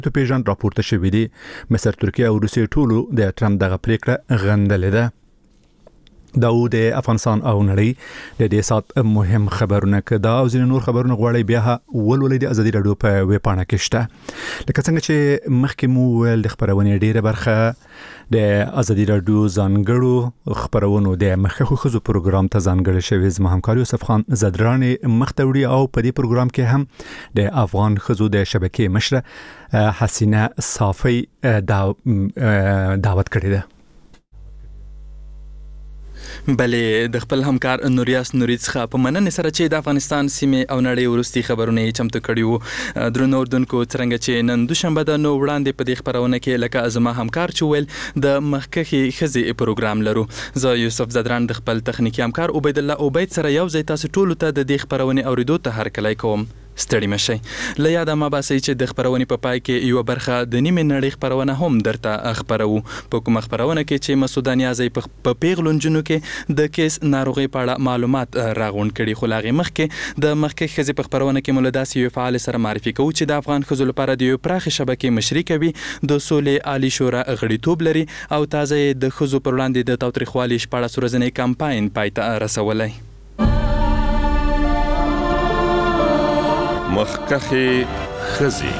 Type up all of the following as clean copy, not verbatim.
ته پیژن راپورته شوې دي. مصر، ترکیه او روسیه ټولو د ټرمپ دغه پریکړه غندلې ده. دا د افغانستان او نړۍ د دې سات مهم خبرونه کده او ځینې نور خبرونه غواړي بیا ولولې د ازادي رادیو په ویب پاڼه کې شته. لکه څنګه چې مخکې مو ویل د خبرونه ډیره برخه د ازادي رادیو ځانګړو خبرونو د مخکخو خزو پروګرام ته ځانګړی شوی. زما همکار یوسف خان زدرانی مختوری او په دې پروګرام کې هم د افغان خزو د شبکې مشره حسینه صافی دعوت کړی ده. بلې د خپل همکار نوریاس نوري څخه په مننې سره چې د افغانستان سیمه او نړۍ ورستي خبرونه چمتو کړي وو. درنو اردوونکو څنګه چې نن دوشنبه د نو وړاندې په دې خبرونه کې لکه ازما همکار چويل د مخکخي خزي پروګرام لرو. زه یوسف زدران د خپل تخنیکی همکار عبید الله عبید سره یو ځای تاسو ټول ته د دې خبرونه اوریدو ته هرکلی کوم. ستړي مشي. له یاده ما باسي چې د خبرونې په پای کې یو برخه د نیمه نړۍ خبرونه هم درته خبرو. په کوم خبرونه کې چې مسعود نیازی په پیغلونجونو کې د کیس ناروغي په اړه معلومات راغونډ کړي. خو لاغي مخکې د مخکې خزي په خبرونه کې مولداسي یو فعال سره معرفي کوي چې د افغان خزو لپاره د یو پراخ شبکې مشري کوي، د سولې عالی شورا غړیتوب لري او تازه د خزو پر وړاندې د تاوتریخوالي شپږ ورځنی کمپاین پایته رسولای. مخکخي خزي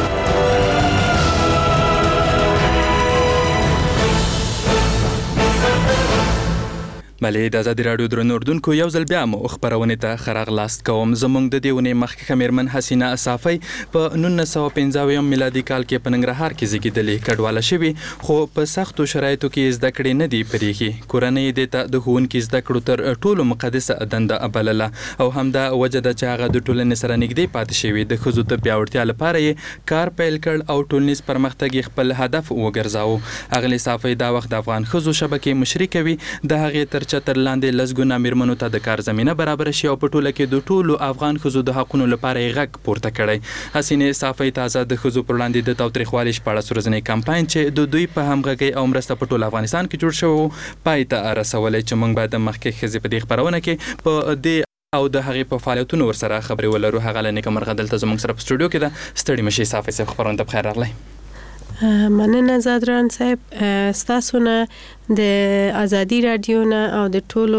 بلې د ازادي رادیو درنو اردوونکو یو ځل بیا مو خبرونه ته خراغلاست کوم. زمونږ د دیونه مخکې میرمن حسینه صافی په 1955 میلادي کال کې په ننګرهار کې زیږیدلې. کډواله شوی خو په سختو شرایطو کې زده کړې نه دی پریخي. کورنۍ د ته د ښوونکي زده کړو تر ټولو مقدسه دنده ابلله او همدا وجه د چاغه د ټولنې سره نږدې پاتې شوی. د خزو ته پیاوړتیا لپاره یې کار پیل کړ او ټولنیز پرمختګ خپل هدف وګرځاو. اغلی صافی دا وخت د افغان خزو شبکې مشري کوي. د هغې تر چتر لاندې لسګونه میرمنو ته د کار زمينه برابر شي او په ټوله کې د ټولو افغان خزو د حقونو لپاره غږ پورته کړي. حسینه صافی تازه د خزو پر وړاندې د تاوتریخوالي شپږ ورځنی کمپاین چې د دوی په همغږي او مرسته په ټول افغانستان کې جوړ شو پای ته رسولای. چې موږ بعد مخکې خزي په دې خبرونه کې په دې او د هغې په فعالیتونو ورسره خبرې ولرو. هغه لنیکه مرغه دلته زموږ سره په سټوډیو کې ده. ستړي مشي صافی صاحب خبرونه ته بخیر راغلی. مننه زادران صاحب ستاسو نه د ازادي رادیو نه او د ټولو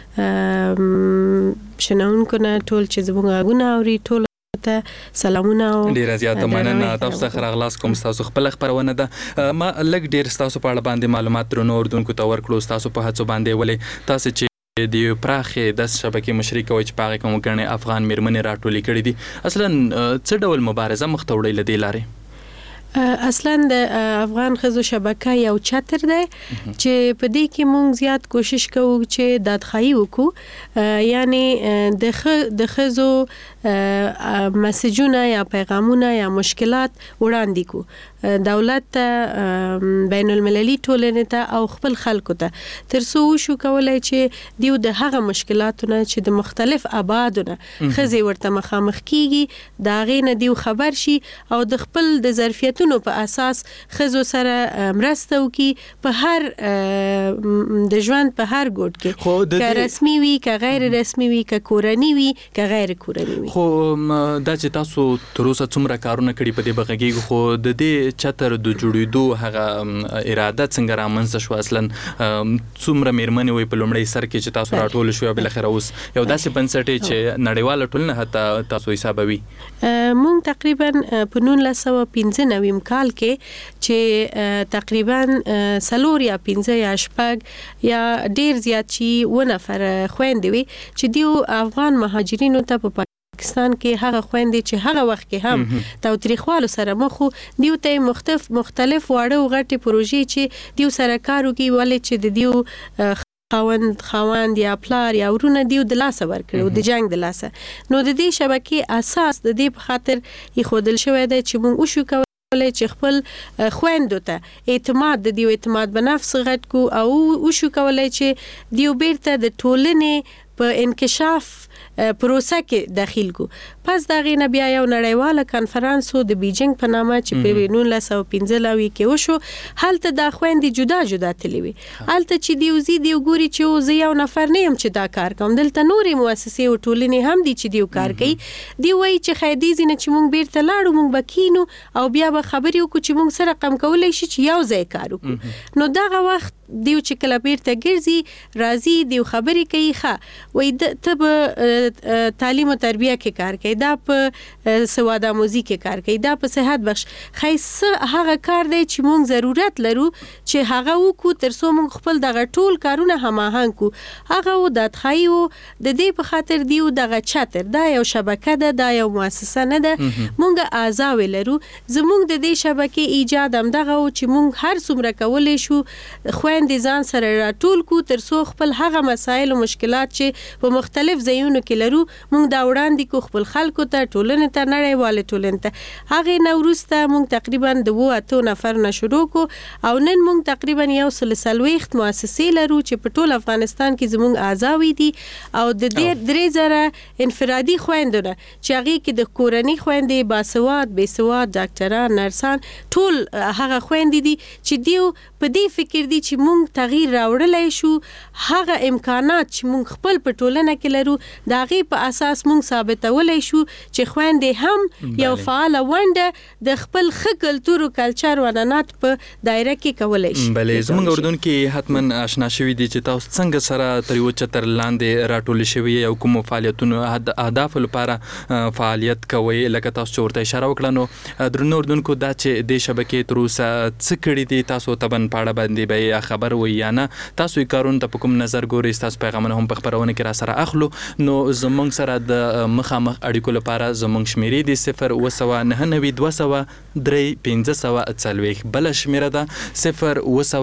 شنونکو نه ټول چې زموږ غږونه اوري ټول ته سلامونه او ډیر زیاته مننه. تاسو ته خراغلاس کوم. تاسو خپل خبرونه ده ما لګ ډیر تاسو په اړه باندې معلومات درنو اردوونکو ته ورکړو. تاسو په هڅو باندې ولې تاسو چې د پراخې د شبکې مشري کوي چې پاغه کوم ګڼه افغان میرمنې راټولې کړې دي. اصلا څه ډول مبارزه مخ ته وړي لدی لارې؟ اصلا د افغان خزو شبکه یو چتر دی چې په دې کې مونږ زیات کوشش کوو چې دادخواهی وکړو. یعنی د خزو مسیجونه یا پیغامونه یا مشکلات وړاندې کو دولت ته، بین المللي ټولنې ته او خپل خلکو ته، ترڅو شو کولای چې دیو د هغه مشکلاتونه چې د مختلف ابعادونه خزي ورته مخامخ کیږي دا غینه دیو خبر شي او د خپل د ظرفیتونو په اساس خزو سره مرسته وکي په هر د ژوند په هر ګوټ کې، که رسمي وي که غیر رسمي وي که کورنی وي که غیر کورنی وي. خو دا چې تاسو تر اوسه څومره کارونه کړي په دې بغږیږي، خو د دې چتر د جوړېدو هغه اراده څنګه رامنځته شو؟ اصلا څومره میرمنې وي په لومړی سر کې چې تاسو راټول شو بل اخر اوس یو داسې بنسټ چې نړیواله ټولنه حتی تاسو حسابوي؟ مونږ تقریبا په 1995 کال کې چې تقریبا 4 یا 5 یا 6 یا ډیر زیات شي و نفر خويندې وي چې دیو افغان مهاجرینو ته په پاکستان کې هغه خويندې چې هغه وخت کې هم تاوتریخوالو سره مخو دیو ته مختلف واړه غټي پروژې چې دیو سره کار وکي ولې چې د دیو خاوند یا پلار یا ورونه دیو د لاسه ورکړو د جنگ د لاسه. نو د دې شبکې اساس د دې په خاطر یخودل شوی دی چې موږ وشو چې خپل خويندو ته اعتماد د دیو اعتماد بنفس غټ کو او وشو کولای چې دیو بیرته د ټولنې په انکشاف پروسه کې داخل کو. پس دا غینه بیا یو نړیواله کانفرنس د بیجینګ په نامه چې په 1915 کې وشو. هلته دا خويندې جدا جدا تللی وي. هلته چې دیوزي دی ګوري چې زه یو نفر نه يم چې دا کار کوم. دلته نورې مؤسسې او ټولنې هم دي چې دیو کار کوي. دی وایي چې خیدي زینه چې مونږ بیرته لاړو مونږ بکینو او بیا به خبرې وکړو چې مونږ سره رقم کولای شي چې یو ځای کار وکړو. نو دغه وخت دیو چې کله بیرته ګرځي راځي دیو خبرې کوي ښه وایي ته به تعلیم او تربیه کې کار کوي دا په سواد آموزي کې کار کوي دا په صحت بخش خیسه هغه کار دی چې مونږ ضرورت لرو چې هغه وکړو تر څو مونږ خپل دغه ټول کارونه هماهنګ کو. هغه و د خایو د دې په خاطر دیو دغه چتر دا یو شبکه ده دا یو مؤسسه نه ده. مونږ اعضا ولرو زمونږ د دې شبکې ایجاد هم دغه و چې مونږ هر څومره کولای شو خويندې ځان سره راټول کو تر څو خپل هغه مسایل او مشکلات چې په مختلف ځایونو کې لرو مونږ دا وړاندې کو خپل خلکو ته ټولنې ته نړیواله ټولنې ته. هغه نوروسته مونږ تقریبا د 2 نفر نه شروع کو او نن مونږ تقریبا یو سلسلويخت مؤسسې لرو چې په ټول افغانستان کې زمونږ اعضاوي دي او د 3000 انفرادي خويندونه چې هغه کې د کورنۍ خويندې باسواد بیسواد ډاکټران نرسان ټول هغه خويندې دي چې دیو په دې فکر دي چې مونږ تغییر راوړلای شو. هغه امکانات چې مونږ خپل په ټولنه کې لرو دا غي په اساس مونږ ثابتولای شو چې خويندې هم یو فعال ونده د خپل خ کلتور او کلچر او عنعنات په دایره کې کولای شي. بلې زموږ اردن کې حتمن آشنا شوي دي چې تاسو څنګه سره تر یو چتر لاندې راټول شوي او کوم فعالیتونو اهداف لپاره فعالیت کوي لکه تاسو چورته اشاره وکړه. نو درنو اردن کو دا چې د شبکې تر اوسه څه کړي دي تاسو تبن پاړه باندې به خبر وي یا نه تاسو یې کارون ته کوم نظر ګوري تاسو پیغامونه هم په خبرونه کې را سره اخلو. نو زمونږ سره د مخامخ اړیکو لپاره زمونږ شمیرې دي 0 299 540 بل شمیره ده 0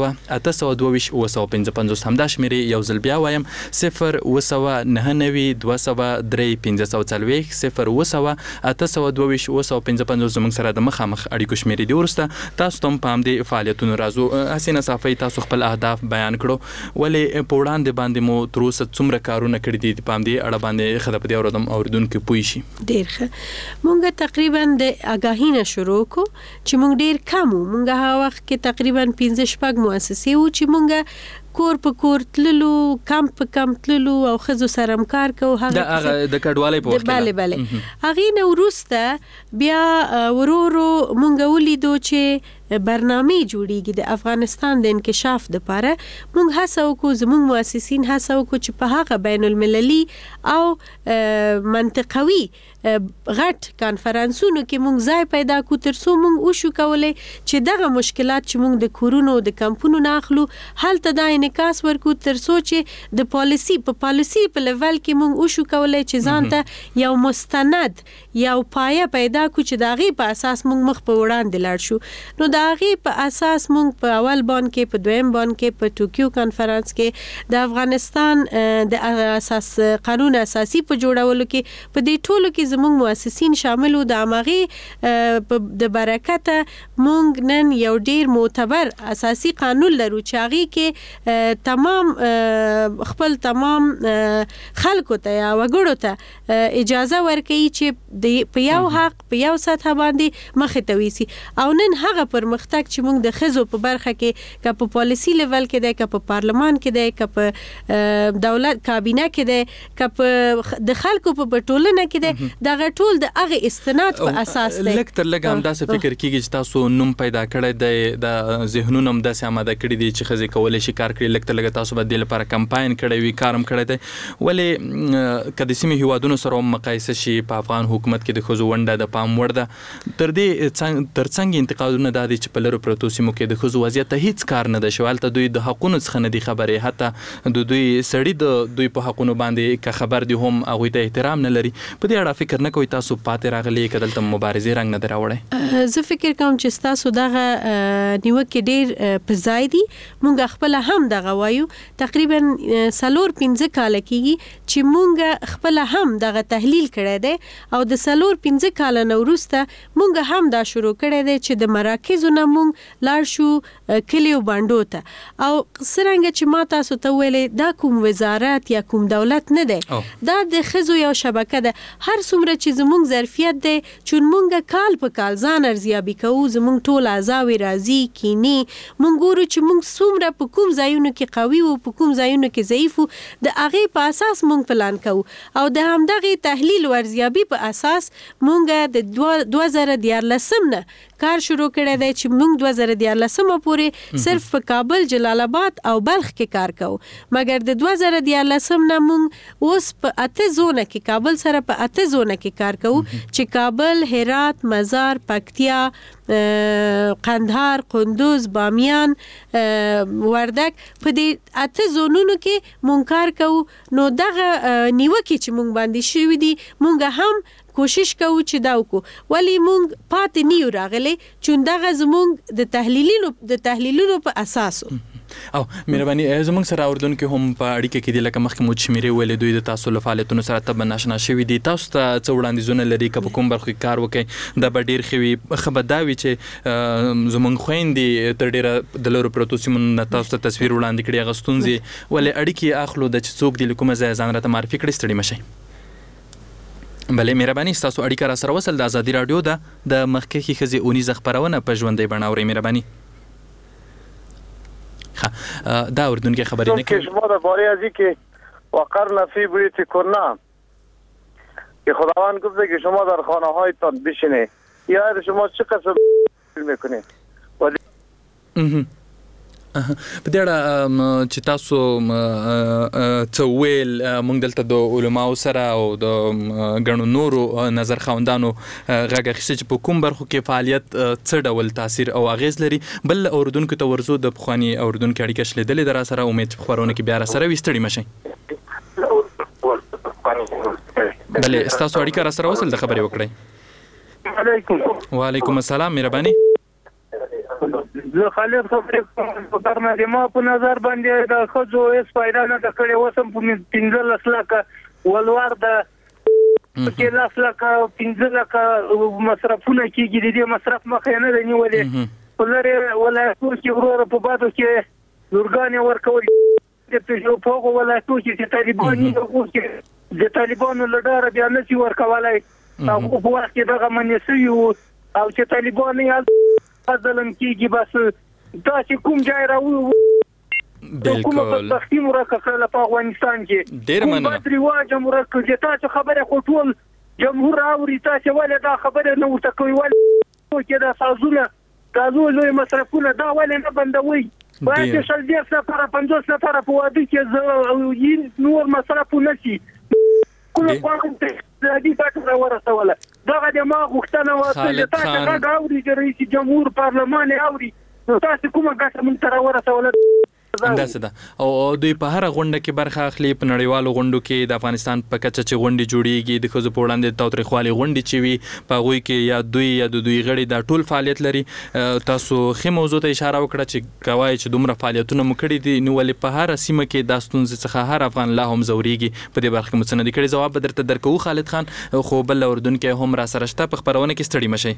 822 255 همدا شمیرې یو ځل بیا وایم 0 299 203 540 0 822 255 زمونږ سره د مخامخ اړیکو شمیرې دي. ورسته تاسو ته په همدې فعالیتونو راځو. حسینه صافی تاسو خپل اهداف بیان کړو ولې په وړاندې باندې مو تر اوسه څومره کارونه کړی دي په همدې اړه باندې خدای اوردم اوردونکو پوي شي. ډیر ښه مونږ تقریبا د اگاهی نه شروع کو چې مونږ ډیر کم مونږ هغه وخت کې تقریبا 15 مؤسسې و چې مونږ کور په کور تللو کمپ په کمپ تللو او خزو سره همکار کو. هغه د کډوالۍ په وخت کې bale هغه نو ورسته بیا ورورو مونږ ولیدو چې برنامه جوړیږي د افغانستان د انکشاف لپاره. مونږ هڅه وکړو زموږ مؤسسین هڅه وکړو چې په هغه بین المللي او منطقوي غټ کانفرنسونو کې مونږ ځای پیدا کو تر څو مونږ وشو کولای چې دغه مشکلات چې مونږ د کورونو د کمپونو نه اخلو هلته دا انعکاس ورکو تر څو چې د پالیسی په لیول کې مونږ وشو کولای چې ځانته یو مستند یو پایه پیدا کو چې دغه په اساس مونږ مخ په وړاندې لاړ شو. نو دغه په اساس مونږ په اول باندې کې په دویم باندې کې په ټوکیو کانفرنس کې د افغانستان د اساس قانون اساسي په جوړولو کې په دې ټولو کې زموږ مؤسسین شامل وو. د امغه د برکت مونږ نن یو ډیر معتبر اساسي قانون لرو چې هغه کې تمام خپل تمام خلکو ته یا وګړو ته اجازه ورکړي چې په یو حق په یو سطح باندې مخه تويسي. او نن هغه پرمختګ چې موږ د خزو په برخه کې که په پالیسی لیول کې دی که په پارلمان کې دی که په دولت کابینه کې دی که په د خلکو په ټولنه کې دی دغه ټول د هغه استناد په اساس دی. لکه تر لږ هم داسې فکر کیږي چې تاسو نوم پیدا کړی دی د ذهنونو هم داسې آماده کړي دي چې خزې کولای شي کار کړي. لکه تر لږ تاسو به د لپاره کمپاین کړی وي کارم کړی دی. ولې که د سیمې هیوادونو سره مقایسه شي په افغان حکومت کې د خزو ونډه د پام وړ ده تر دې ترڅنګ انتقادونه دا دي چې په لرو پرتو سیمو کې د خزو وضعیت ته هیڅ کار نه ده شوال ته دوی د حقونو څخه نه دي خبرې حتی د دوی سړی د دوی په حقونو باندې که خبر دي هم هغه ته احترام نه لري. په دې اړه فکر نه کوي تاسو پاتې راغلي کدل ته مبارزې رنګ نه دراوړي؟ زه فکر کوم چې تاسو دغه نیوکه ډیر په ځای دي. مونږ خپل هم دغه وایو تقریبا 4-5 کال کېږي چې مونږ خپل هم دغه تحلیل کړی دی او د 4-5 کال وروسته مونږ هم دا شروع کړی دی چې د مراکز ورځو نه مونږ لاړ شو کلیو باندو ته او څرنګه چې ما تاسو ته ویلې دا کوم وزارت یا کوم دولت نه دی دا د خزو یو شبکه ده هر څومره چې زمونږ ظرفیت دی چې مونږ کال په کال ځان ارزیابي کوو زمونږ ټول اعضاوي راځي کینی مونږ ګورو چې مونږ څومره په کوم ځایونو کې قوي او په کوم ځایونو کې ضعیف وو د هغې په اساس مونږ پلان کوو او د همدغې تحلیل او ارزیابي په اساس مونږ د 2014 نه کار شروع کړی دی چې مونږ 2014 پورې صرف په کابل جلال آباد او بلخ کې کار کوو مګر د 2014 نه مونږ اوس په 8 زونه کې کابل سره په 8 زونه کې کار کوو چې کابل هرات مزار پکتیا قندهار قندوز بامیان وردک په دې 8 زونونو کې مونږ کار کوو نو دغه نیوکه چې مونږ باندې شوې دي مونږ هم کوشش کوو چې دا وکړو ولی مونږ پاتې نیو راغلي چې دغه زمونږ د تحلیلونو په اساس او مهرباني زمونږ سره اوردونکو هم په اړیکه کې دي لکه مخکې مو شمیرې ویلې دوی د تاسو له فعالیتونو سره تبه ناشنا شوي دي تاسو ته څه وړاندیزونه لري که په کوم برخو کې کار وکړئ دا به ډېر ښه وي ښه به دا وي چې زمونږ خویندې تر ډېره د لرو پرتو سیمو نه تاسو ته تصویر وړاندې کړي هغه ستونزې ولې اړیکې اخلو د چې څوک دي له کومه ځایه ځان راته معرفي کړي ستړي مه شئ بله مهرباني ستاسو اړیکه را سره وصل د ازادي راډیو ده د مخکښې ښځې اونیزه خپرونه په ژوندۍ بڼه اورئ مهرباني دا اردوونکی خبری نه که شما درباره از این که وقرن فی بیوتکن که خداوند گفته که شما در خانه هایتان بشینه یا شما چه قسم میکنه په دې اړه چې تاسو څه ویل موږ دلته د علماو سره او د ګڼو نورو نظر خاوندانو غږ اخیسته چې په کوم برخو کې فعالیت څه ډول تاثیر او اغیز لري بل اوردونکو ته ورزو د پخواني اوردونکو اړیکه شلیدلې در سره امید چې خبرونه کې بیا را سره وستړي مشي بله تاسو اړیکه را سره وصل د خبرې وکړئ وعلیکم السلام مهرباني زه خالد خبرې کوم په ما په نظر باندې د خځو هیڅ فایده نه ده کړې وسم په 15 لکه ولور د کې 10 لکه 15 لکه مصرفونه کېږي د دې مصرف مخه نه دی نیولې ولر ولایتو کې ورور په بادو کې لورګانې ورکول د پېژو په ولایتو کې طالبان د طالبانو لډاره بیا نه سی ورکولای او په وخت کې دغه منسي او چې طالبان یې ظلم کیږي بس دا چې کوم ځای راو بالکل تختیم ورکړه په افغانستان کې ډیر مننه کوم ریواج مرکه تاسو خبره خپل جمهور اوري تاسو ولې دا خبره نه ورته کوي ولې چې دا سازونه تاسو لوی مصرفونه دا ولې نه بندوي باید چې شل دې سره 50 نفر په وادي کې نور مصرفونه شي کوم کوم د دې ټاکل ورسوله دغه د ما غوښتنه و چې تاسو دا اوري چې رئیس جمهور پارلمان اوري تاسو کومه ګټه مونږ ته ورسوله اندازه ده او دوی په هر غونډه کې برخه اخلي په نړیوالو غونډو کې د افغانستان په کچه چې غونډې جوړیږي د ښځو په وړاندې تاوتریخوالي غونډې چې وي په هغوی کې یا د دوی غړي دا ټول فعالیت لري تاسو ښه موضوع ته اشاره وکړه چې کوای چې دومره فعالیتونه مو کړي دي نو ولې په هر سیمه کې دا ستونزې څخه هر افغان لا هم زوريږي په دې برخه کې مڅ نه دي کړي ځواب به درته درکوو خالد خان خو بل اردوونکی هم را سره شته په خبرونه کې ستړي مشئ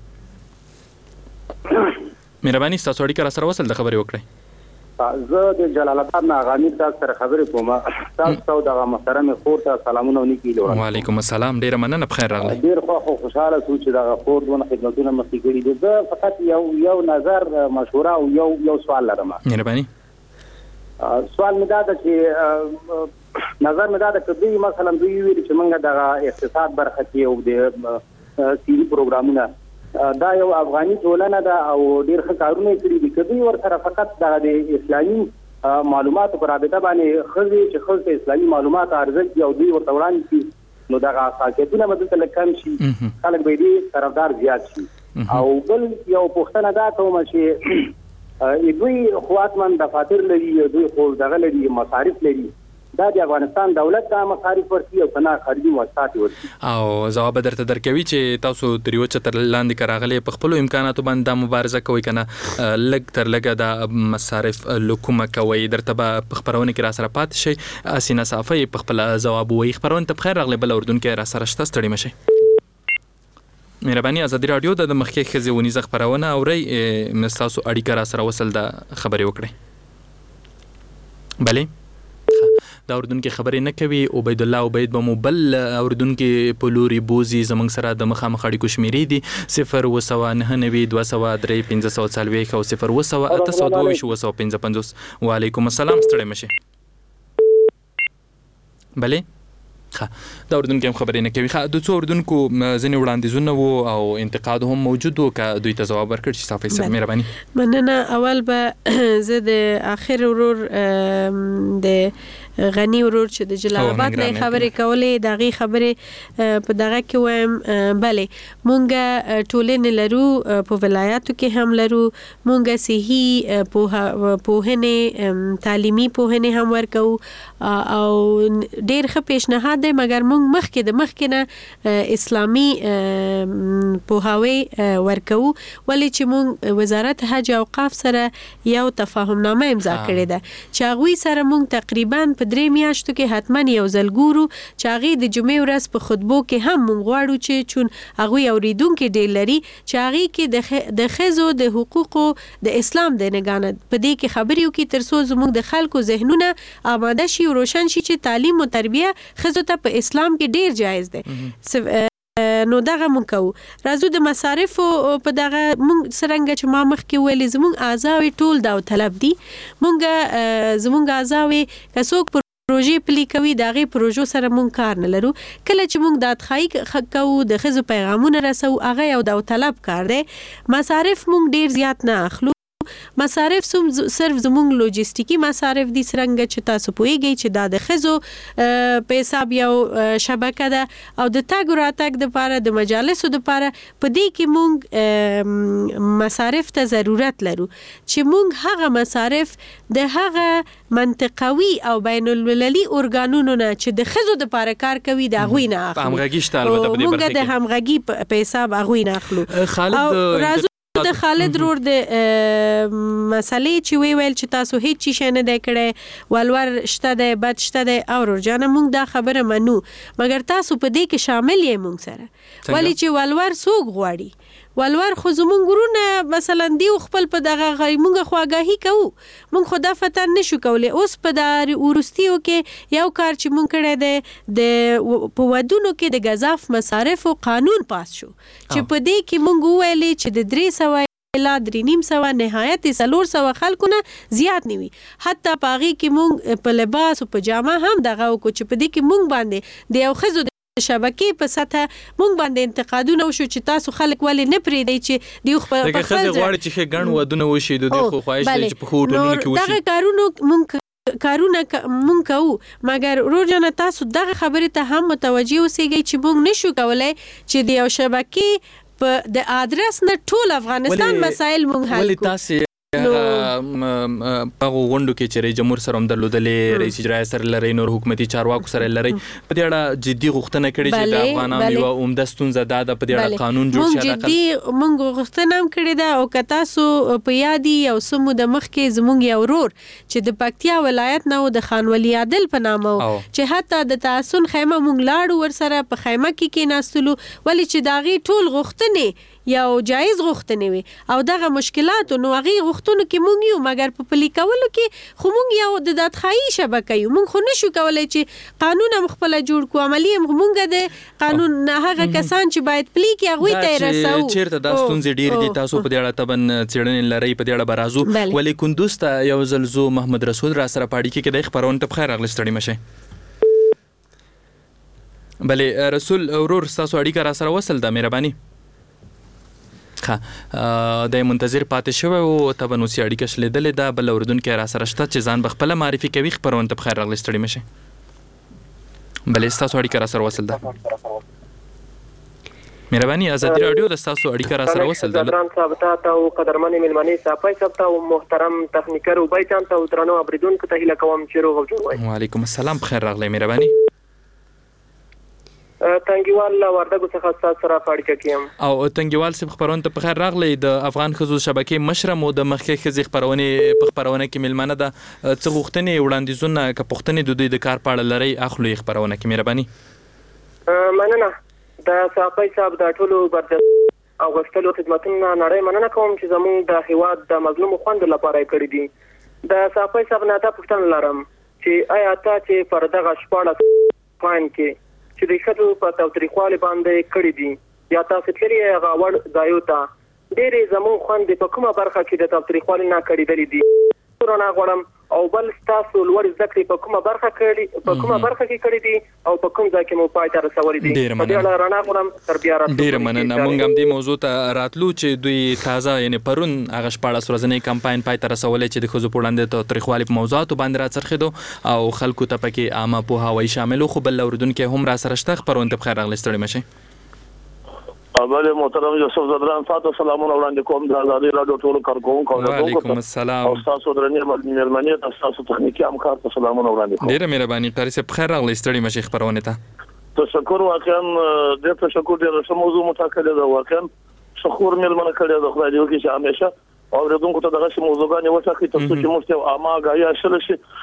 مهرباني تاسو اړیکه را سره وصل د خبرې وکړئ زه د جلال آباد نه غامیر تاسو سره خبرې کوم تاسو دغه محترم خور ته سلامونه ونیکي لورم وعلیکم السلام ډیر مننه بخیر راغلی ډیر خوشاله سو چې دغه خور دونه خدمتونه مخکې کړي دي زه فقط یو نظر مشوره او یو سوال لرم مهرباني سوال مې دا ده چې نظر مې دا ده چې دوی مثلا دوی ویل چې موږ دغه اقتصاد برخه کې او د سیاسي پروګرامونه دا یو افغاني ټولنه ده او ډیر ښه کارونه کړي دي کدی ورته فقط د اسلامي معلوماتو پر رابطه باندې خزي چې خلک اسلامي معلومات ارزښت یو دوی ورته وړاندې نو دغه حقیقتونه مدته کم شي خلک به دې طرفدار زیات شي او بل یو پوښتنه دا کوم چې دوی خواتمن دفاتر لري دوی خو دغه لري مصارف لري دا د افغانستان دولت د مصارف ورکړي او کنه خارجي مؤسسات ورکړي او ځواب درته درکوي چې تاسو تریو چتر لاندې کراغلي په خپل امکاناتو باندې مبارزه کوي کنه لګ تر لګه د مصارف لکومه کوي درته په خبرونه کې را سره پات شي اسینه صافي په خپل ځواب وي خبرونه ته بخیر راغلي بل اردن کې را سره شته ستړي مشي مهرباني ازادي رادیو د مخکې ښځې ونیزه خپرونه اورئ تاسو اړیکه را سره وصل د خبرې وکړئ. بله دا اردوونکي خبرې نه کوي. عبید الله عبید به مو بل اردوونکي په لوري بوزي زموږ سره د مخامخ اړیکو شمیرې دي 02993 540 او 020 وعلیکم السلام ستړي مشه. بله دا اردوونکي هم خبرې نه کوي. د څو اردوونکو ځینې وړاندیزونه وو او انتقاد هم موجود و که دوی ته ځواب ورکړ چې صافي صاحب مهرباني. مننه. اول به زه د اخر ورور د غنی ورور چې د جلال آباد نه خبرې کولې دغه خبرې په دغه کې وایم. بله مونږ ټولنې لرو په ولایاتو کې هم لرو. مونږ صحي پوهنې تعلیمي پوهنې هم ورکو او ډېر ښه پیشنهاد دی مګر مونږ مخکې نه اسلامي پوهاوی ورکو ولې چې مونږ وزارت حج او اوقاف سره یو تفاهم نامه امضا کړې ده چې هغوی سره مونږ تقریبا په 3 میاشتو کې حتما یو ځل ګورو چې هغې د جمعې ورځ په خطبو کې هم مونږ غواړو چې چون هغوی اوریدونکي ډېر لري چې هغې کې د ښځو د حقوقو د اسلام د نګاه په دې کې خبرې وکړي تر څو زموږ د خلکو ذهنونه آماده شي او روشن شي چې تعلیم او تربیه ښځو ته په اسلام کې ډېر جایز دی. نو دغه مونږ کوو. راځو د مصارفو په دغه مونږ څرنګه چې ما مخکې ویلې زموږ اعضاوې ټول داوطلب دي. زموږ اعضاوې که څوک پروژې پلي کوي د هغې پروژو سره مونږ کار نه لرو. کله چې مونږ دادخواهي کوو د ښځو پیغامونه رسوو هغه یو داوطلب کار دی. مصارف مونږ ډېر زیات نه اخلو. مصارف صرف زموږ لوجستیکي مصارف دي څرنګه چې تاسو پوهیږئ چې دا د ښځو په حساب یو شبکه ده او د تګ راتګ دپاره د مجالسو دپاره په دې کې مونږ مصارف ته ضرورت لرو چې مونږ هغه مصارف د هغه منطقوي او بین المللي ارګانونو نه چې د ښځو دپاره کار کوي د هغوی نه اخلو. همغږي شته البته په دې برخه کې. مونږ د همغږي په حساب هغوی نه اخلو. د خالد رور د مسلې چې ویل چې تاسو هیڅ شي نه دی کړی ولور شته دی بد شته دی او ورجانه مونږ دا خبره منو مګر تاسو په دې کې شامل یې مونږ سره ولی چې ولور څوک غواړي. ولور خو زمونږ ورونه مثلا دی خپل په دغه مونږ خواګاهي کوو مونږ خو دا فتن نشو کولی. اوس په د وروستیو کې یو کار چې مونږ کړی دی د په ودونو کې د ګزاف مصارفو قانون پاس شو چې په دې کې مونږ وویلې چې د 300 لا 300 نهایت 400 خلکو نه زیات نیوي. حتی په هغې کې مونږ په لباس او په جامه هم دغه وکړو چې په دې کې مونږ باندې د یو ښځو شبکې په سطح مونږ باندې انتقادونه وشو چې تاسو خلک ولې نه پرېږدئ چې دوی خپل ښځې غواړي چې ښه ګڼ ودونه وشي د دوی خو خواهش دی چې په ښو هوټلونو کې وشي. دغه کارونه مونږ کوو مګر ورور جانه تاسو دغه خبرې ته هم متوجه اوسئ چې مونږ نشو کولی چې د یو شبکې په د ادرس نه ټول افغانستان مسایل مونږ حل کړو. په غونډو کې چې رئیس جمهور سره هم درلودلې رئیس اجرایه سره لري نور حکومتي چارواکو سره لري په دې اړه جدي غوښتنه کړې چې د افغانانو یو عمده ستونزه دا ده په دې اړه قانون جوړ شي. مونږ غوښتنه هم کړې ده او که تاسو په یادي یو څه موده مخکې زمونږ یو ورور چې د پکتیا ولایت نه و د خان ولی عادل په نامه و چې حتی د تعصن خیمه مونږ لاړو ورسره په خیمه کې کېناستلو ولې چې د هغې ټول غوښتنې یو جایز غوښتنې وي او دغه مشکلاتو نو هغې غوښتنو کې مونږ یو مګر په پلي کولو کې خو مونږ یو د دادخواهي شبکه یو مونږ خو نشو کولی چې قانون هم خپله جوړ کړو عملي هم مونږ د قانون هغه کسان چې باید پلي کړي هغوی ته یې رسوو. چېرته دا ستونزې ډېرې دي تاسو په دې اړه طبعا څېړنې لرئ په دې اړه به راځو ولې کندوز ته یو ځل زو محمد رسول را سره په اړیکې کې دی خپرونې ته بخیر راغلی ستړي مه شئ. بلې رسول ورور ستاسو اړیکه را سره وصل ده مهرباني د منتظر پاتې شوی او طبعا اوس یې اړیکه شلېدلې ده بل اورېدونکی را سره شته چې ځان به خپله معرفي کوي خپرونې ته بخیر راغلی ستړي مه شئ. بلې ستاسو اړیکه را سره وصل ده مهرباني ازادي راډیو د ستاسو اړیکه را سره وصل ده. ګران صاحب ته او قدرمنې مېلمنې صافی صاحب ته او محترم تخنیکر وبای جان ته او درنو اورېدونکو ته هیله کوم چې روغ او جوړ وای. وعلیکم السلام بخیر راغلی مهرباني. تنګیوال وردګو څخه تاسو سره اړیکه کیم او تنګیوال صاحب خبرونه ته بخیر راغلی د افغان ښځو شبکې مشره مو د مخکې ښځې خبرونه په خبرونه کې ملمنه ده څه غوښتنې وړاندیزونه که پوښتنې د دوی د کار په اړه لري اخلو یې خبرونه کې مهرباني. مننه د صافي صاحب د ټولو برجستو او غوښتلو خدماتونو نړۍ مننه کوم چې زموږ د هیواد د مظلوم خوند لپاره کړی دي. د صافي صاحب نه تاسو پوښتنه لرم چې آیا تاسو چې پر دغه شپاړه پاین کې چې د خدو په تاوتریخوالي باندې کړی دي یا تاسو تللی هغه وړ ځایو ته ډېرې زموږ خوند په کومه برخه کې د تاوتریخوالي نه کړی دي ورونه غواړم او بل تاسو لوړ ذکر په کومه برخه کې کړی دي او په کوم ځای کې مو پای ته رسولي دي. په دې اړه رڼا غواړم تر بیا راځو. ډیر مننه. موږ هم دې موضوع ته راتلو چې دوی تازه یعنی پرون هغه 14 ورځنی کمپاین پای ته رسولې چې د خزو پوړاندې ته تاریخوالي په موضوعاتو باندې راڅرخېدو او خلکو ته پکې عامه پوهاوی شامل خو بل اوردونکو هم را سره شته. خبرونه په خیر راغلی ستړي مشي. اول محترم یوسف زدران فاتو سلامونه وړاندې کوم د ازادي رادیو ټولو کارکونکو وعلیکم السلام او تاسو درنې مېرمنې تاسو تخنیکی همکار ته سلامونه وړاندې کوم. ډیره مهرباني قاری صاحب خیر راغلی ستړي مشي خبرونه ته. تشکر واقعا د تشکر ډیره سم موضوع متأکد ده واقعا شکر مېرمنه کړی د خدای دې وکړي چې همیشه او ردونکو ته دغه موضوعګانې وټاکي ترڅو چې موږ ته عامه غایا شل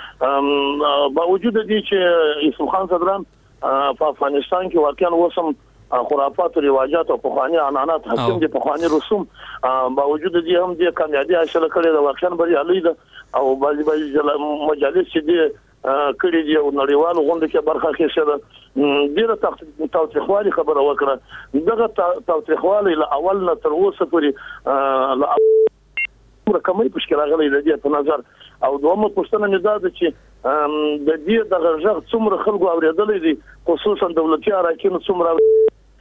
شي باوجود دې چې یوسف خان زدران په افغانستان کې واقعا وسم خرافات او رواجات او پخوانی عنعنات حاکم دي پخوانی رسوم باوجود دې هم دې کامیابی حاصل کړې ده واقعا بریالي ده او بعضي مجالس چې دې کړي دي او نړیوالو غونډو کې برخه اخیسته ډیره تاوتریخوالي خبره وکړه. دغه تاوتریخوالي له اول نه تر اوسه پورې له کومې مشکل راغلي د په نظر او دومره پوښتنه مې ده چې د دې د غږ څومره خلکو اوریدلې دي خصوصا دولتي اراکین څومره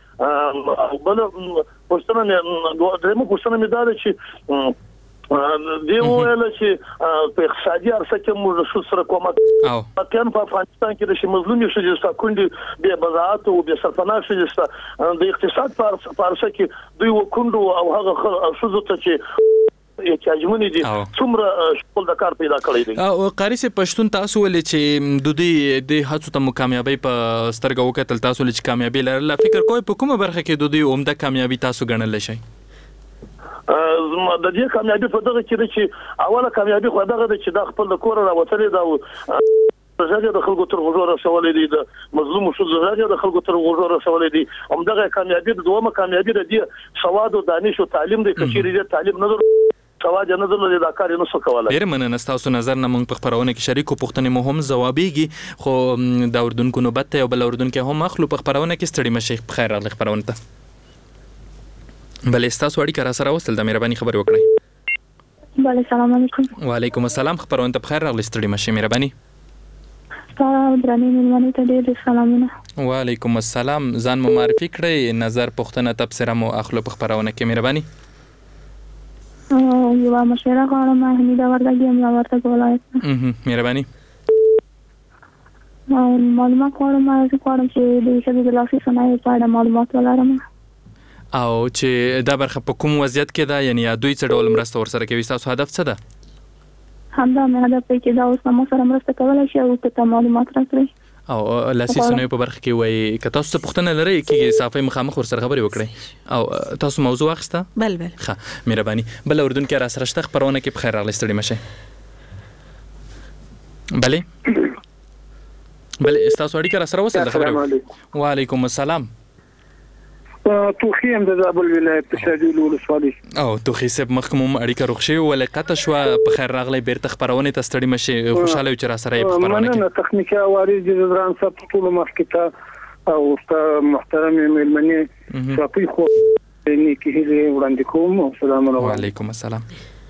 بل پوښتنه مې ده چې دی ویل چې په اقتصادي عرصه کې موږ شو سره کومک کان په افغانستان کې د مظلومي شجستا کندي به بزاعت او به سرپناه شجستا د اقتصاد په عرصه کې دوی وکندو او هغه شوزو ته چې احتیاجمنې دي څومره خپل د کار پیدا کړی دي. او قاری صاحب پښتون تاسو ولې چې د دې د هڅو ته کامیابی په سترګو وکتل تاسو ولې چې کامیابی لرله فکر کوئ په کومه برخه کې د دې عمده کامیابی تاسو ګڼل شي؟ د دې کامیابی په دغه کې چې اوله کامیابی خو دغه چې د خپل کور راوتلې دا زړه د خلکو تر غوړو رسولې دي د مظلوم شو زړه د خلکو تر غوړو رسولې دي هم دغه کامیابی د دومره کامیابی د دې سواد او دانش او تعلیم د کچېری د تعلیم نه سواد نه درلودي دا کار نه سو کولای. ډیر مننه تاسو نظر نه موږ په خبرونه کې شریکو پوښتنې مو هم ځوابيږي خو د اردوونکو نوبت ته بل اردوونکو هم اخلو په خبرونه کې ستړي مشي په خیر راغلی خبرونه ته. بلې تاسو اړیکه را سره وصل د مهرباني خبرې وکړئ. بله سلام علیکم. وعلیکم السلام خبرونه ته په خیر راغلی ستړي مشي مهرباني. تاسو درنې مېلمنې ته ډېر سلامونه. وعلیکم السلام ځان مو معرفي کړئ نظر پوښتنه تبصره مو اخلو په خبرونه کې مهرباني. یو مشوره غواړم حمیده وردګ یم لا ورته ولایت. مهرباني. معلومات غواړم چې د شبي د لاسي صنایع په اړه معلومات ولرم. او چې دا برخه په کوم وضعیت کې ده یعنی دوی څه ډول مرسته ورسره کوي تاسو هدف څه ده؟ همدا مې هدف دی چې دا اوس مو سره مرسته کولای شي او ته معلومات راکړي. او لاسي صنایع په برخه کې وایي که تاسو څه پوښتنه لرئ کې صافي مخامخ ورسره خبرې وکړئ او تاسو موضوع واخیسته؟ بل ښه مهرباني. بل اردوونکو را سره شته خبرونه کې په خیر راغلی ستړي مشئ. بلې تاسو اړیکه را سره وصل خبرې. وعلیکم السلام. توخی هم د زابل ولایت په شاجول ولسوالۍ. او توخی صاحب مخکوم اړیکه روښي ولقطه شو په خیر راغلی بیرته خبرونه ته ستړي مشي خوشاله چې را سره یې خبرونه کې. مننه تخنیکی وارث د زدران صاحب ټول مخکته او محترم مېلمنې صافي خو نیکی هیله وړاندې کوم. السلام علیکم. وعلیکم السلام.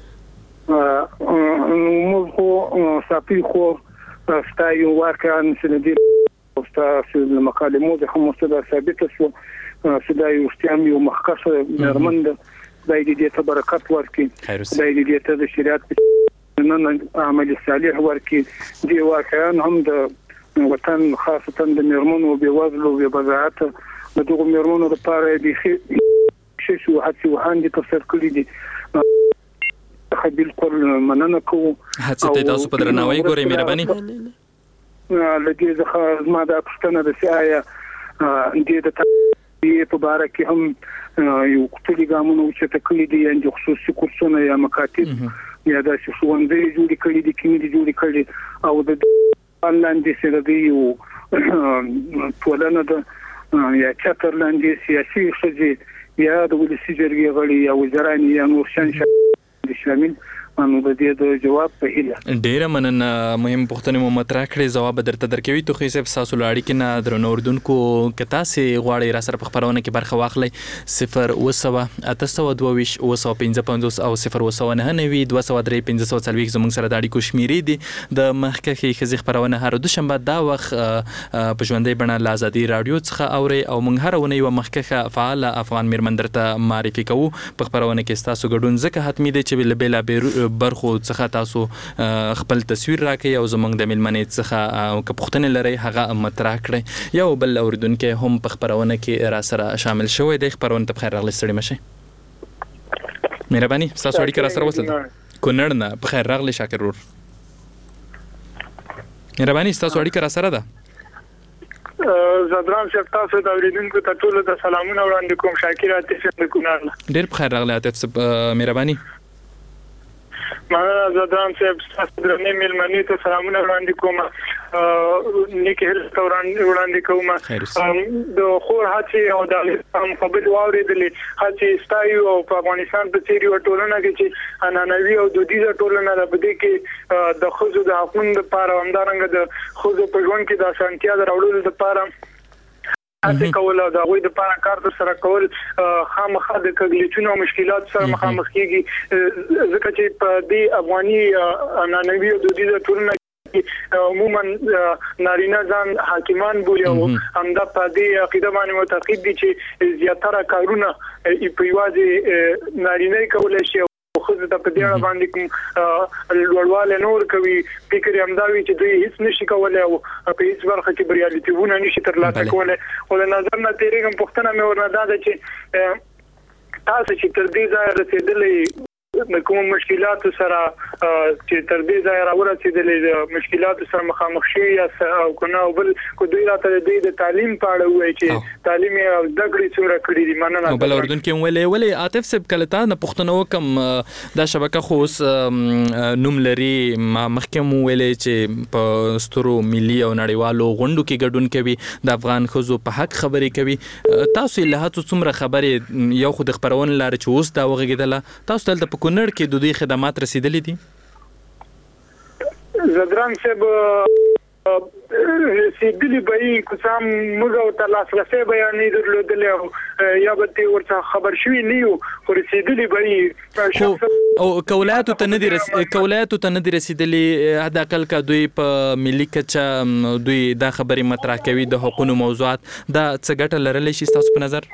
موږ خو صافي خو ستایو واقعا سندي او تاسو د مکالمو د هم مستند ثابت شو سدا یو ستیام یو مخکښه مېرمن ده خدای دې ته برکت ورکړي خدای دې ته د شریعت نن عمل صالح ورکړي دی واقعا هم د وطن خاصه د مېرمنو بې وزلو بې بضاعت د دغو مېرمنو لپاره دې شي هڅې وهاندې ترسره کړي دي بالکل مننه کوو. هڅه ته تاسو په درناوي ګورئ مهرباني. لږه ځخه ما دا پښتنه د سیایا دې د په باره کې هم یو کتلي ګامونه چې تکلي دي ان خصوصي کورسونه یا مکاتب یا د ښوونځي جوړ کړي دي کې دي جوړ کړي او د انلاین دي سره دی یو ټولنه د یا چتر لاندې سیاسي ښځې یا د ولسي جرګې غړي یا وزران یا نور شامل نو د دې د جواب په هیله ډیره مننه. مهم پوښتنې مو مطرح کړې، ځواب درته درکوي. تو خو تاسو لاړی کې نه درنو اردوونکو کتا سي غواړي را سره په خبرونه کې برخه واخلي 0 822 او 0 203 زموږ سره د اړیکو شمیرې دي. د مخکې خزي خبرونه هر دوشنبه دا وخت په ژوندۍ بڼه له ازادي رادیو څخه اوري او موږ هر ونه یو مخکې فعال افغان میرمن درته معرفي کوو په خبرونه کې. تاسو ګډون ځکه حتمی دی چې بلا برخو څخه تاسو خپل تصویر راکړئ او زموږ د ملمنې څخه که پوښتنې لرئ هغه مطرح کړئ. یو بل اوریدونکو هم په خبرونه کې را سره شامل شوی دی. خبرونه ته بخیر راغلی، ستړي مشئ. مهرباني تاسو اړیکه را سره وصل کونړ نه بخیر راغلی شاکر ور. مهرباني تاسو اړیکه را سره ده. زدران صاحب تاسو د اوریدونکو ته ټول د سلامونه وړاندې کوم. شاکر عاطف د کونړ. ډیر بخیر راغلی عاطف صاحب، مهرباني. مننه زدران صاحب، تاسو درنې ملمنې ته سلامونه وړاندې کوم. نیک هیله وړاندې کوم. د خور هڅې او د هم خبرې واورېدلې هڅې ستایو او په افغانستان په څیر یو ټولنه کې چې عنعنوي او دودیزه ټولنه ده، په دې کې د ښځو د حقوقو لپاره همدارنګه د ښځو په ژوند کې د اسانتیا د راوړلو لپاره هڅه کول او د هغوی د لپاره کار ترسره کول خامخا د کګلیچونو او مشکلات سره مخامخ کیږي، ځکه چې په دې افغاني عنعنوي او دودیزه ټولنه عموما نارینه ځان حاکمان بولي او همدا په دې عقیده باندې معتقد دي چې زیاتره کارونه په یوازې نارینه کولای شي. خو د په دې اړه باندې کوم لوړواله نور کوي فکر همدا وی چې دوی هیڅ نشي کولای او په هیڅ برخه کې بریالیتیونه نشي ترلاسه کولای. او د نظر نه تیریږم پوښتنه مې ورنه ده چې تاسو چې تر دې ځای رسیدلې د کوم مشکلات سره چې تر دې ځای راورسېدلې د مشکلات سره مخامخ شي یا او کنه او بل کو دوی راته د تعلیم په اړه وایي چې تعلیم او د کړې څومره کړې دي. مننه. بل اردوونکو ولې عاطف صاحب کله تا نه پوښتنه وکم دا شبکه خو نوم لري مخکې مو ویلې چې په سترو ملي او نړیوالو غونډو کې ګډون کوي، د افغان ښځو په حق خبرې کوي. تاسو له هڅو څومره خبرې یو خو د خبرونه لاره چې اوس دا وغږیدله تاسو ته په کونړ کې د دوی خدمات رسیدلې دي؟ زدران صاحب رسیدلې به کوم موږ او تاسو بیانې درلودلې یا به ورته خبر شوي نه یو، خو رسیدلې به او کولایاتو ته نه دي رسیدلې. حد اقل کا دوی په ملي کچه دوی دا خبرې مطرح کوي د حقوقو موضوعات، دا څه ګټه لرلی شي تاسو په نظر؟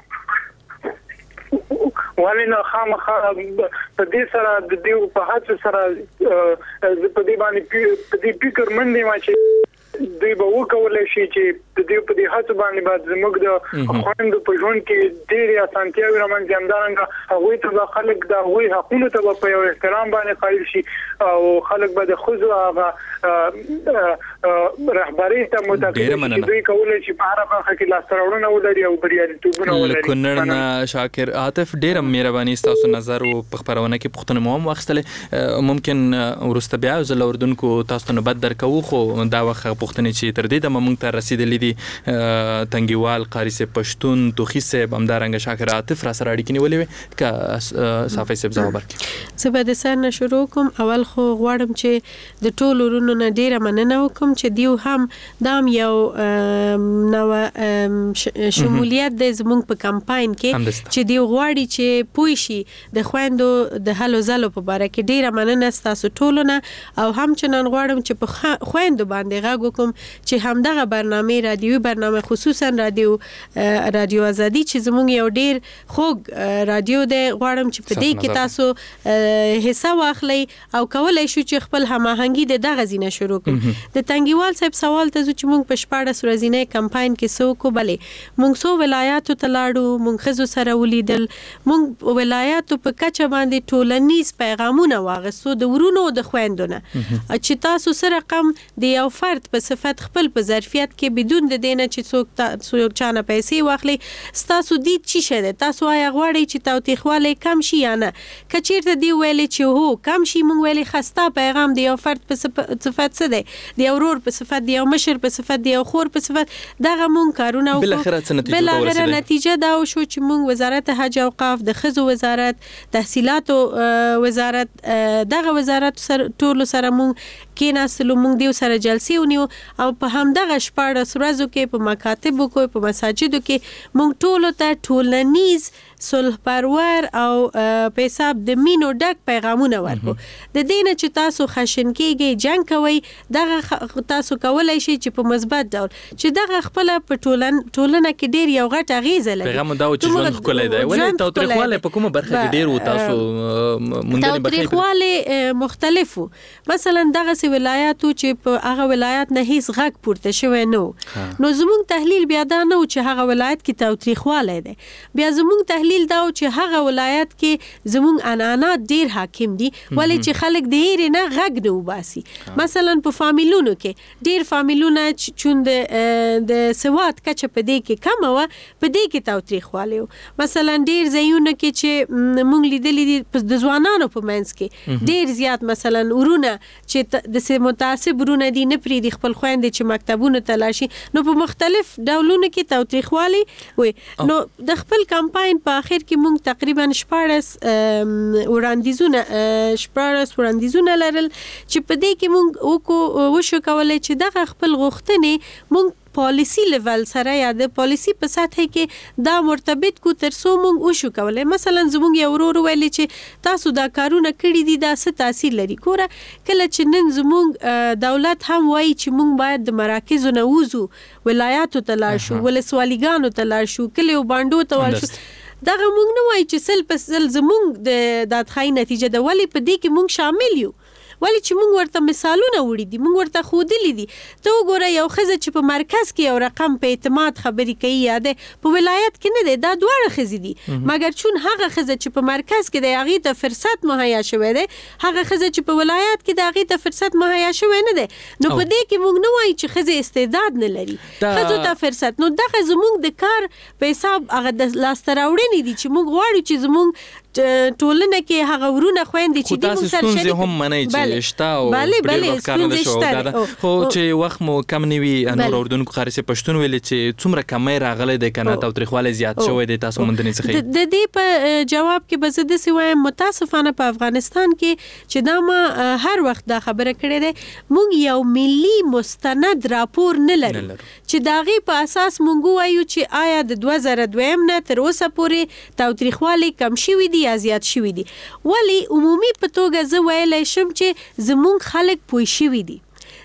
ولنه خامخا په دې سره د دې په هڅه سره په دې باندې په دې فکر منډه ما چې دوی به وکولای شي چې د دې په دې هڅه باندې بعد زموږ د خويندو په ژوند کې ډېری اسانتیاوي رامنځته همدارنګه هغوی ته خلک د هغوی حقوقو ته په یو احترام باندې قایل شي او خلک به د خزو هغه رهبري ته متقابل دوی کولای شي په هر برخه کې لاستراوړنه ولري او بریالیتوبونه ولري. کونړ نه شاکر عاطف ډېر مهرباني تاسو نظر او په خبرونه کې پوښتنه مو هم واخیستله. ممکن ورسته بیا زل اردوونکو تاسو ته نوبت درکو خو دا وخت پوښتنه چې تر دې د موږ ته رسیدلې دي تنګیوال قاری صاحب پښتون توخی صاحب همدارنګه شاکر عاطف را سره اړیکې نیولې کا صافي صاحب جواب ورکړي. زه به د سر نه شروع کوم. اول خو غواړم چې د ټولو ورونو نه ډیره مننه وکم چې دیو هم دام یو نو شمولیت د زموږ په کمپاین کې چې دیو غواړي چې پوي شي د خويندو د هلو زلو په باره کې. ډیره مننه تاسو ټولو نه او هم چنان غواړم چې په خويندو باندې غږ وکم چې همدغه برنامه رادیوي برنامه خصوصا رادیو ازادي چې زموږ یو ډیر خوږ رادیو دی، غواړم چې په دې کې تاسو حصہ واخلئ او کولای شو چې خپل هماهنګي د دغه زینه شروع کړو. د تنګیوال صاحب سوال ته چې موږ په 14 ورځې کمپاین کې سو کو بلې موږ سو ولایاتو ته لاړو، موږ خزو سره ولیدل، موږ ولایاتو په کچه باندې ټولنیز پیغامونه واغستو د ورونو او د خويندو نه چې تاسو سره رقم د یو فرد په صفت خپل په ظرفیت کې بدون مهم د دینه چې څوک چانه پیسې واخلي ستاسو دید چی شه تاسو آیا غواړئ چې تاوتریخوالی کم شي یا نه کچیرته دی ویلي چې هو کم شي مونږ ویلي خسته پیغام دی یو فرد په صفت څه دی د یو ورور په صفت دی یو مشر په صفت دی یو خور په صفت دغه مونږ کارونه بالاخره نتیجه دا شو چې مونږ وزارت حج او اوقاف د ښځو وزارت تحصیلاتو وزارت دغه وزارت سره ټول سره مونږ کېناستلو مونږ دیو سره جلسې ونیو او په همدغه 14 ورځو کې په مکاتبو کې په مساجدو کې مونږ ټول ته ټولنیز صلح پرور او په حساب د مینو ډک پیغامونه ورکو د دینه چې تاسو خشن کېږئ جنگ کوي دغه تاسو کولای شئ چې په مثبت ډول چې دغه خپل په ټولنه کې ډیر یو غټ اغیزه لري پیغام دا چې ژوند خلای دی ولې تاوتریخواله په کومه برخه کې ډیر و تاسو مونږ نه تاوتریخواله مختلفو مثلا دغه ولایاتو چې په هغه ولایت نه هیڅ غږ پورته شوی نو زموږ تحلیل بیا دا نه چې هغه ولایت کې تاوتریخواله دی بیا زموږ تحلیل دا چې هغه ولایت کې زموږ عنعنات ډیر حاکم دي ولې چې خلک ډیر نه غږ نه وباسي مثلا په فامیلونو کې ډیر فامیلونه چې د سواد کچه په دې کې کم و په دې کې تاوتریخواله مثلا ډیر ځایونه کې چې مونږ لیدلې دي د ځوانانو په منځ کې ډیر زیات مثلا ورونه چې د سه متعصب ورونه دي نه پری دي خپل خويندې چې مکتبونو ته لاشي نو په مختلف ډولونو کې تاوتریخوالی وي نو د خپل کمپاین په اخر کې مونږ تقریبا 14 وړاندیزونه لرل چې په دې کې مونږ وشو کولای چې دغه خپل غوښتنې مونږ پالیسی لیول سره یا د پالیسی په سطح کې دا مرتبط کو تر څو مونږ وشو کولای مثلا زموږ یو ورور ویل چې تاسو دا کارونه کړی دي دا څه تاثیر لري ګوره کله چې نن زموږ دولت هم وایي چې مونږ باید د مراکزو نه وځو ولایاتو ته لاړ شو ولسوالیګانو ته لاړ شو کلیو باندې ته لاړ شو دغه مونږ نه وایي چې سل په سل زموږ د داتخای نتیجه د ولی په دې کې مونږ شامل یو ولی چې مونږ ورته مثالونه وړي دي مونږ ورته خودلی دي ته وګوره یو خزه چې په مرکز کې یو رقم په اعتماد خبرې کوي یاده په ولایت کې نه دی دا دواړه خزې دي مګر چون هغه خزه چې په مرکز کې د هغه ته فرصت مهیا شوی دی هغه خزه چې په ولایت کې د هغه ته فرصت مهیا شوی نه دی نو په دې کې مونږ نه وایي چې خزه استعداد نه لري خزه ته فرصت نو دغه زمونږ د کار په حساب هغه د لاستراوړنې دي چې مونږ غواړو چې زمونږ ټولنه کې هغه ورونه خويندې چې د مون سره شریک هم منئ چې شتا او بله کارونه شو خو چې وخت مو کم نیوي انور اردوونکو خارسي پښتون ویل چې څومره کمای راغله د کنه تاوتریخواله زیات شوی دی تاسو مونږ نه څخه د دې په جواب کې به زده سی وایم متاسفانه په افغانستان کې چې دا ما هر وخت دا خبره کړې ده مونږ یو ملي مستند راپور نه لرو چې داغي په اساس مونږ وایو چې آیا د 2002 نه تر اوسه پورې تاوتریخواله کم شوی دی یا زیات شوی دي ولی عمومي په توګه زه ویلای شم چې زمونږ خلک پوه شوی دي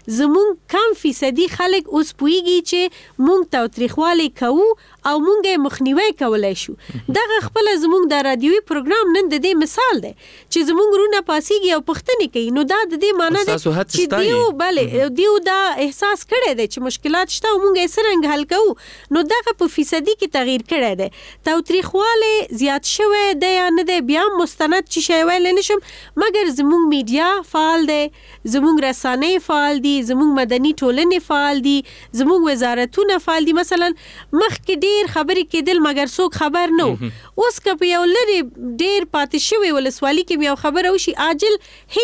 زمونږ کم فیصدي خلک اوس پوهیږي چې مونږ تاوتریخوالی کوو او مونږه مخنیوي کولای شو دغه خپل زمونږ د رادیوي پروګرام نن د دې مثال دی چې زمونږ رونه پاسيږي او پښتني کوي نو دا د دې معنی ده چې دیو دا احساس کړي دي چې مشکلات شته او مونږه سرنګ حل کوو نو دغه په فیصدي کې تغییر کړي دي تاوتریخواله زیات شوه دی یا نه دی بیا مستند چې شی ویل نشم مګر زمونږ میډیا فعال دی زمونږ رسانې فعال دي زمونږ مدني ټولنې فعال دي زمونږ وزارتونه فعال دي مثلا مخکې ډیر خبرې کېدل مګر څوک خبر نو اوس کپ یو لري ډیر پاتې شوی ولسوالي کې یو خبر او شي عاجل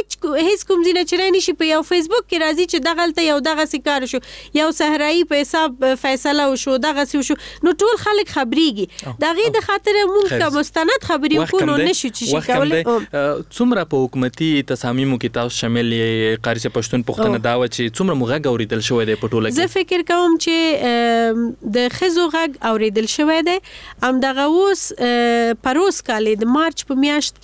هیڅ کوم ځینه چرای نشي په یو فیسبوک کې راځي چې دغلته یو دغه سکار شو یو صحرایي په حساب فیصله وشو دغه شو نو ټول خلک خبريږي دغه د خاطر مونږ کا مستند خبري وکړو نشو چې کولای څومره په حکومتي تصامیمو کې تاسو شامل یې قاری پښتون پښتنه داوه چې څومره موږ غوړیدل شوې ده په ټوله کې زه فکر کوم چې د خزو غږ اوریدل شوی دی ام دغه اوس پروس کال د مارچ په میاشت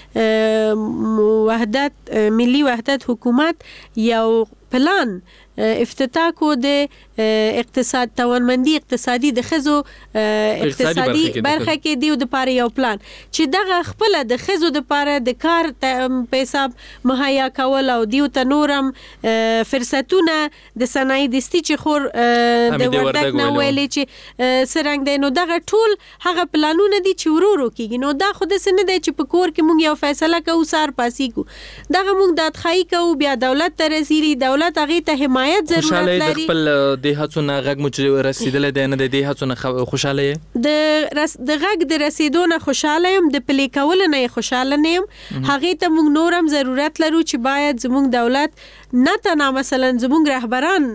کې ملي وحدت حکومت یو پلان افتتاح کو د اقتصاد توانمندي اقتصادي د خزو اقتصادي برخه کې دیو د پاره یو پلان چې دغه خپل د خزو د پاره د کار په حساب مهیا کول او دیو ته نورم فرصتونه د صنایع دستی چې خور د وردک نه ویلې چې سرنګ دی نو دغه ټول هغه پلانونه دي چې ورورو کېږي نو دا خود سن دی چې په کور کې مونږ یو فیصله کوو سار پاسي کو دغه مونږ داتخای کوو بیا دولت ته رسیدي دولت هغه ته حمایت ضرورت لري. د خپل د هڅو نه غږ مو رسیدلې دی نه د هڅو نه خوشاله یې؟ د غږ د رسیدو نه خوشاله یم، د پلی کول نه خوشاله نه یم. هغه ته موږ نورم ضرورت لرو چې باید زموږ دولت نه تنها مثلا زموږ رهبران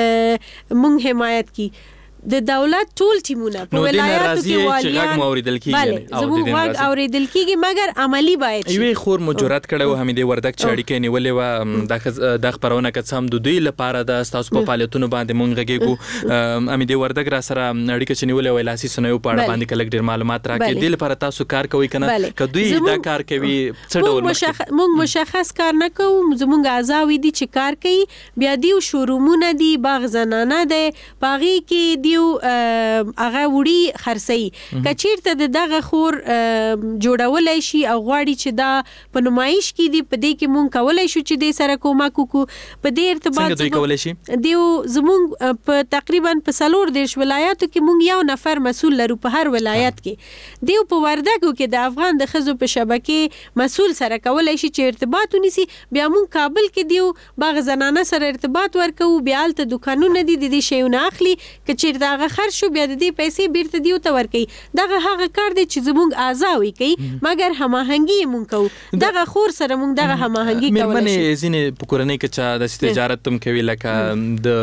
موږ حمایت کی. د دولت ټول ټیمونه په ولایاتو کې والیان غږ اوریدل کیږي او زموږ غږ اوریدل کیږي، مګر عملی باید شي. یوې خور مو جرأت کړو حمیدې وردک چې اړیکې نیولې و د خبرونه که څه هم د دوی لپاره د تاسو په فعالیتونو باندې مونږ غږیږو. حمیدې وردک را سره اړیکه چې نیولې وای لاسي سنوي په اړه باندې کلک ډیر معلومات راکړي. د لپاره تاسو کار کوي کنه که دوی دا کار کوي څه ډول مونږ مشخص کار نه کوو، زموږ اعضاوي دي چې کار کوي. بیا دیو شورومونه دي، باغ زنانه ده، باغی کې دیو هغه وړي خرڅي. کچیرته دغه خور جوړولای شي او غواړي چې دا په نمایش کې دی، په دې کې مونږ کولای شو چې د سره کومک وکړو. په دې ارتباط څنګه دوی کولای شي؟ دیو زمونږ په تقریبا په 4 ولایاتو کې مونږ یو نفر مسؤل لرو په هر ولایت کې. دیو په وردګو کې د افغان د خزو په شبکې مسؤل سره کولای شي چې ارتباط ونیسي. بیا مونږ کابل کې دیو باغ زنانه سره ارتباط ورکو، بیا الته دکانونه دي د دې شیونه اخلي، کچیرته هغه شو بیا د دې پیسې بیرته دیو ته ورکي. دغه هغه کار دی چې زموږ اعضاوي کوي، مګر هماهنګي مونږ کوو. دغه خور سره مونږ دغه هماهنګي کولای شو. مېرمنې ځینې په کورنۍ کې چې د تجارت تم کوي لکه د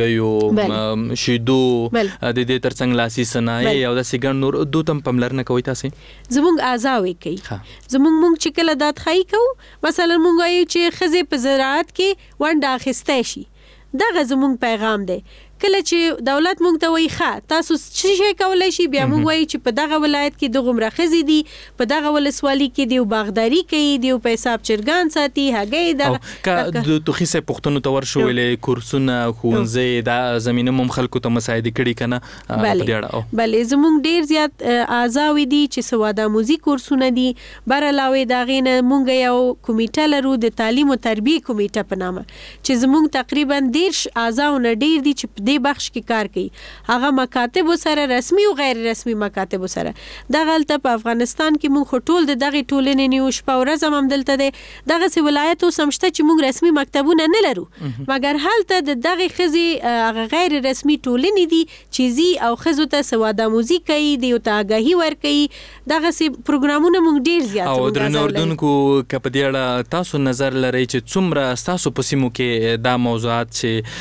هګیو شیدو د دې ترڅنګ لاسي صنایع او د سیګار نور دوتم پملرنه کوي تاسو؟ زموږ اعضاوي کوي. مونږ چې کله دات خای کوو، مثلا مونږ وایو چې خزه په زراعت کې ونډه اخیسته شي. دغه زموږ پیغام دی. کله چې دولت مونږ ته وایي ښه تاسو څه شي کولای شي، بیا مونږ وایي چې په دغه ولایت کې دغه مرخصي دي، په دغه ولسوالۍ کې دیو باغداري کوي، دیو په حساب چرګان ساتي، هګۍ د د توخیسه پښتنو ته ورشو ویلې کورسونه خونځې د زمينه مم خلکو ته مساعده کړي کنه په دې اړه؟ بلې زموږ ډیر زیات اعضاوي دي چې سواده موزیک کورسونه دي. بر علاوه دا غینه مونږ یو کمیټه لرو د تعلیم او تربیه کمیټه په نامه چې زموږ تقریبا 10 اعضاونه ډیر دي چې دې بخش کې کار کوي. هغه مکاتب سره رسمي او غیر رسمي مکاتب سره. دغه الته په افغانستان کې مونږ ټول دغه ټولنې نیو شپه ورځ هم دلته ده. دغه سی ولایت سمشته چې مونږ رسمي مکتبونه نه لرو، مګر هلته دغه خزي غیر رسمي ټولنې دي چې زی او خزو ته سواده موزیک کوي، دی او ته آگاهی ور کوي. دغه سی پروګرامونه مونږ ډیر زیات او درنو اردوونکو کپ دی اړه تاسو نظر لرئ چې څومره تاسو په سیمو کې دا موضوعات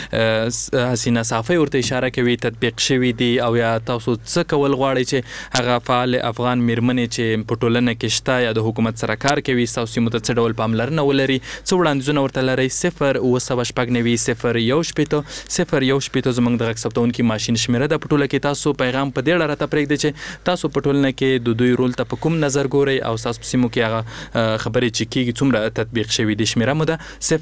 چې حسینه صافی ورته اشاره کوي تطبیق شوی دي، او یا تاسو څه کول غواړئ چې هغه فعال افغان میرمنې چې په ټولنه کې شته یا د حکومت سره کار کوي تاسو سیمو ته څه ډول پاملرنه ولري، څه وړاندیزونه ورته لرئ؟ 0 زموږ د غږ ثبتونکي ماشين شمیره د پټوله کې تاسو پیغام په دې اړه راته پرېږدئ چې تاسو په ټولنه کې د دوی رول ته په کوم نظر ګورئ او تاسو سیمو کې هغه خبرې چې کیږي څومره تطبیق شوی دي. شمیره مو ده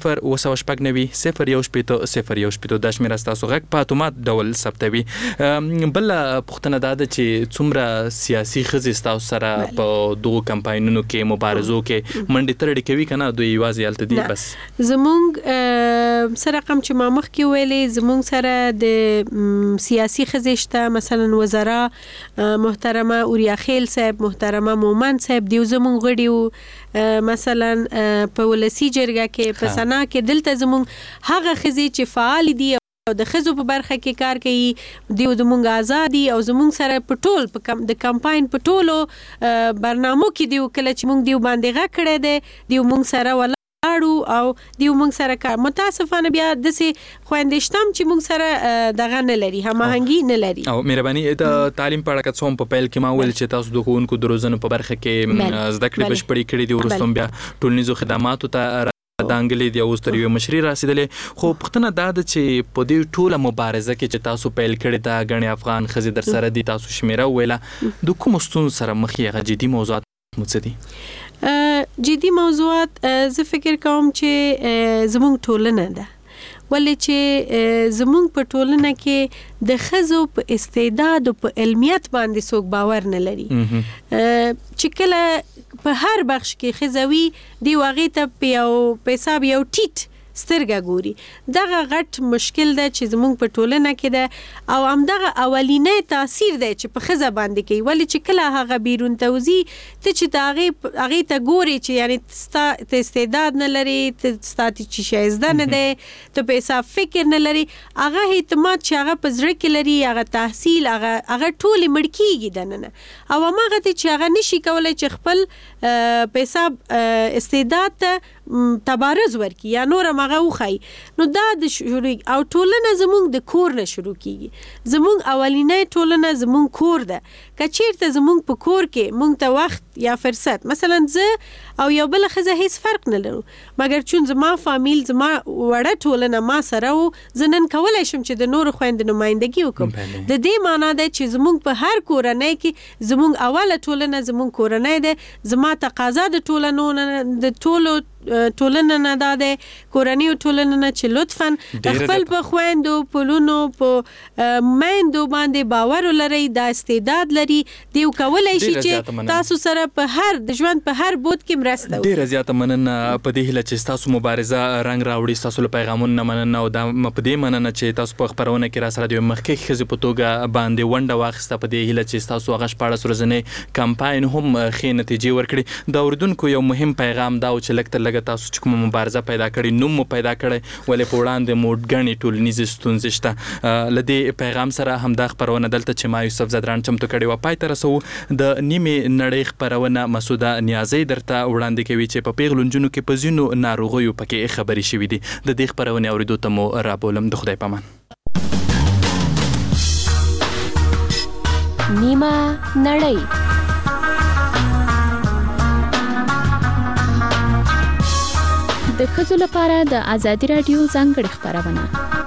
0 د شمیره تاسو غږ په اتومات ډول ثبتوي. بل پښتنه ده چې څومره سیاسي خزې تاسو سره په دوه کمپاینونو کې مبارزو کې منډې ترړې کوي کنه دوی یوازې الته دي؟ بس زمونږ سره رقم چې ما مخ کې ویلې زمونږ سره د سیاسي خزې شته، مثلا وزرا محترمه اوریا خیل صاحب، محترمه مومن صاحب دیو زمونږ غړي، مثلا په ولسی جرګه کې په سنا کې دلته زمونږ هغه خزې چې فعال دي او د خزو په برخه کې کار کوي، دیو زمونږ آزادي او زمونږ سره په ټول د کمپاین په ټولو برنامو کې دیو کله چې مونږ دیو باندې غږ کړی دی دیو مونږ سره ولاړو او دیو مونږ سره کار. متاسفانه بیا دسه خويندشتم چې مونږ سره دغه نه لري، هماهنګي نه لري. او مهرباني د تعلیم په اړه که څوم په پیل کې ما ویل چې تاسو د ښوونکو د روزنې په برخه کې زده کړې بشپړې کړې دي، ورستم بیا ټولنیزو خدماتو ته دانګلې دی او ستریو مشري راسیدلې. خو پښتنه دا د چې په دې ټوله مبارزه کې چې تاسو پیل کړی دا غني افغان خزې در سره دي، تاسو شمیره ویله د کوم ستونزو سره مخ یې جدي موضوعات مڅ دي؟ جدي موضوعات زه فکر کوم چې زموږ ټولنه ده، ولې چې زموږ په ټولنه کې د خزو په استعداد او په علمیت باندې څوک باور نه لري. چې کله په هر بخش کې خزوي دی واغې ته په حساب یو ټیټ سترګه ګوري. دغه غټ مشکل ده چې زموږ په ټولنه کې ده او همدغه اولینی تاثیر دی چې په ښځه باندې کوي. ولې چې کله هغه بیرون ته وځي ته چې د هغې ته ګورې چې یعنې ستا استعداد نه لري، ستا چې شی زده نه دی، ته په حساب فکر نه لري، هغه اعتماد چې هغه په زړه کې لري، هغه تحصیل، هغه ټولې مړ کېږي دننه. او هماغه ته چې هغه نشي کولی چې خپل په حساب استعداد ته تبارز ورکړي یا نور هم هغه وښایي، نو دا د شروع او ټولنه زموږ د کور نه شروع کېږي. زموږ اولینی ټولنه زموږ کور ده. که چیرته زموږ په کور کې موږ ته وخت یا فرصت، مثلا زه او یو بل ښځه هیڅ فرق نه لرو، مګر چون زما فامیل زما وړه ټولنه ما سره و، زه نن کولی شم چې د نورو خویندو نمایندګي وکړم. د دې معنا ده چې زموږ په هر کورنۍ کې زموږ اوله ټولنه زموږ کورنۍ ده. زما تقاضا د ټولنو د ټولو ټولنه نه دا ده، کورنۍ ټولنه نه، چې لطفاً خپل په خویندو په لونو په میندو باندې باور ولرئ، دا استعداد لري، دیو کولی شي چې تاسو سره په هر د ژوند په هر بود کې مرسته وکړي. ډیره زیاته مننه په دې هیله چې تاسو مبارزه رنګ راوړي، تاسو له پیغامونو مننه او دا په دې مننه چې تاسو په خبرونه کې را سره د مخکې ښځې په توګه باندې ونډه واخیسته. په دې هیله چې تاسو هغه شپاړس ورځنی کمپاین هم ښې نتیجې ورکړي. د اورېدونکو یو مهم پیغام دا و چې لږ تر لږه تاسو چې کومه مبارزه پیدا کړې، نوم مو پیدا کړی، ولې په وړاندې مو ګڼې ټولنیزې ستونزې شته. له دې پیغام سره همدا خپرونه دلته چې ما یوسف زدران چمتو کړې وه پای ته رسوو. د نیمې نړۍ خپرونه مسعوده نیازۍ درته وړاندې کوي چې په پیغلو نجونو کې په ځینو ناروغیو پکې خبرې شوي دي. د دې خپرونې اورېدو ته مو رابولم. د خدای په امان. نیمه نړۍ. د ښځو لپاره د ازادي راډیو ځانګړې خپرونه.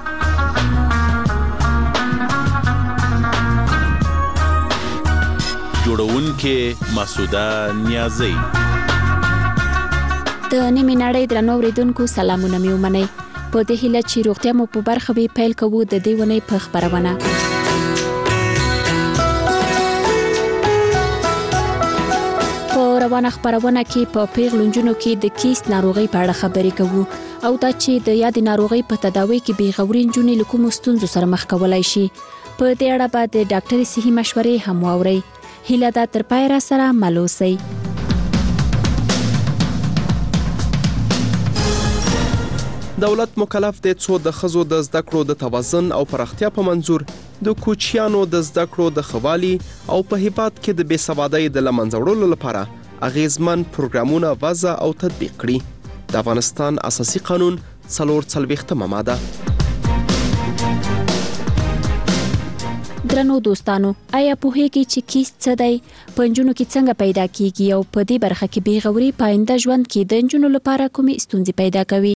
جوړونکې مسعوده نیازۍ. د نیمې نړۍ درنو اورېدونکو سلامونه مې ومنئ. په دې هیله چې روغتیا مو په برخه به پیل کوو د دې ونې په خپرونه. روانه خبرونه کې په پیغلو نجونو کې د کیست ناروغي په اړه خبرې کوو او دا چې د یاد ناروغي په تداوی کې بې غوري نجونې له کومو ستونزو سره مخ کولای شي. په دې اړه به د ډاکټري صحي مشورې هم واورئ. هیله ده تر پای را سره مل اوسئ. دولت مکلف دی څو د ښځو د زده کړو د توازن او پراختیا په منظور د کوچیانو د زده کړو د ښه والي او په هیواد کې د بې سوادۍ د له منځه وړلو لپاره اغیزمن پروګرامونه وضع او تطبیق کړي. د افغانستان اساسي قانون 44مه ماده. درنو دوستانو، آیا پوهیږئ چې کیست څه دی؟ په نجونو کې څنګه پیدا کیږي او په دې برخه کې بې غوري په آینده ژوند کې د نجونو لپاره کومې ستونزې پیدا کوي؟